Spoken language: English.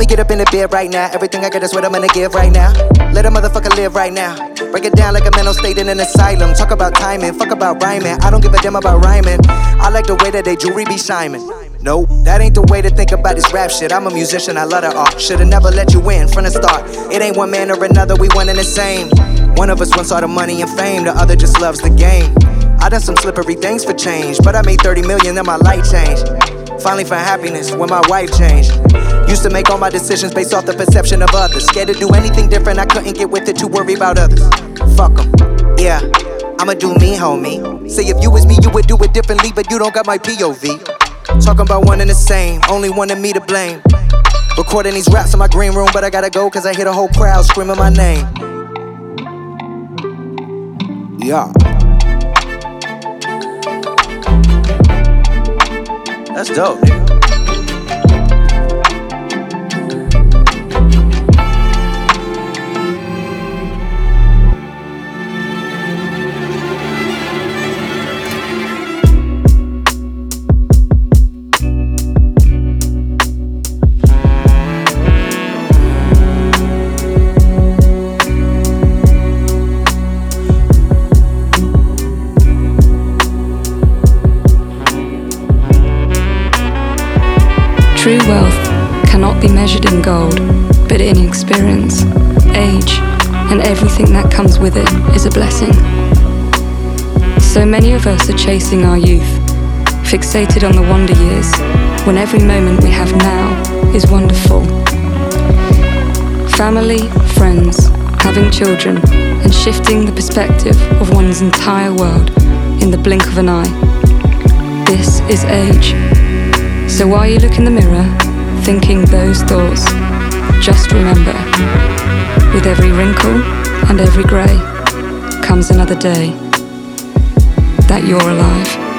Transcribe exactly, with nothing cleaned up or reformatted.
me get up in the bed right now. Everything I got is what I'm gonna give right now. Let a motherfucker live right now. Break it down like a mental state in an asylum. Talk about timing, fuck about rhyming. I don't give a damn about rhyming. I like the way that they jewelry be shining. Nope, that ain't the way to think about this rap shit. I'm a musician, I love the art. Should've never let you in from the start. It ain't one man or another, we one and the same. One of us wants all the money and fame, the other just loves the game. I done some slippery things for change, but I made thirty million and my life changed. Finally found happiness when my wife changed. Used to make all my decisions based off the perception of others. Scared to do anything different, I couldn't get with it, too worried about others. Fuck em, yeah, I'ma do me, homie. Say if you was me, you would do it differently, but you don't got my P O V. Talking about one and the same, only one of me to blame. Recording these raps in my green room, but I gotta go cause I hear the whole crowd screaming my name. Yeah. That's dope, nigga. True wealth cannot be measured in gold, but in experience, age, and everything that comes with it is a blessing. So many of us are chasing our youth, fixated on the wonder years, when every moment we have now is wonderful. Family, friends, having children, and shifting the perspective of one's entire world in the blink of an eye. This is age. So while you look in the mirror, thinking those thoughts, just remember, with every wrinkle and every grey comes another day that you're alive.